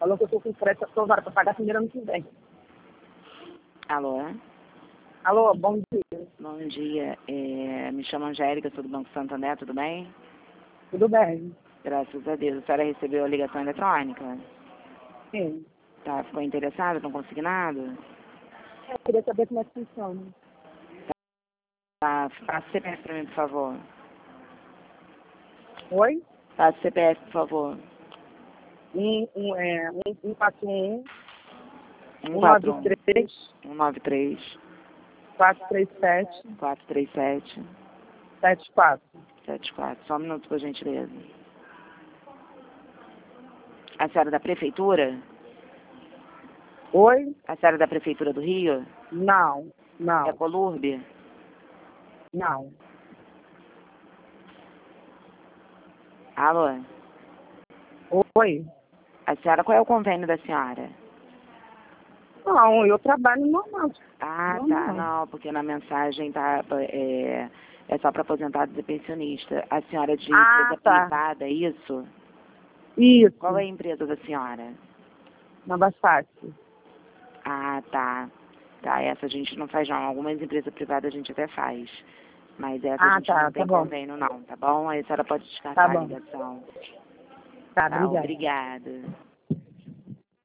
Falou que eu tô com crédito aprovado para pagar primeiro ano que vem. Alô? Alô, bom dia. Bom dia. Me chamo Angélica, sou do Banco Santander, tudo bem? Tudo bem? Graças a Deus. A senhora recebeu a ligação eletrônica? Sim. Tá, ficou interessada no consignado? Eu queria saber como é que funciona. Tá, passa o CPF para mim, por favor. Oi? Passa o CPF, por favor. 141 141 193 193 437 437 74. 74. Só um minuto, por gentileza. A senhora é da prefeitura? Oi? A senhora é da prefeitura do Rio? Não, não, É Colurbe? não. Alô? Oi? A senhora, qual é o convênio da senhora? Não, eu trabalho normal. Ah, Não, tá, não. não, porque na mensagem tá, é só para aposentados e pensionistas. A senhora é de empresa Tá. privada, é isso? Isso. Qual é a empresa da senhora? Nova Fácil. Ah, tá. Tá, essa a gente não faz não. Algumas empresas privadas a gente até faz. Mas essa a gente não tem Bom. convênio não, tá bom? Aí a senhora pode Tá descartar a bom. ligação. Tá, Tá, obrigada. obrigada.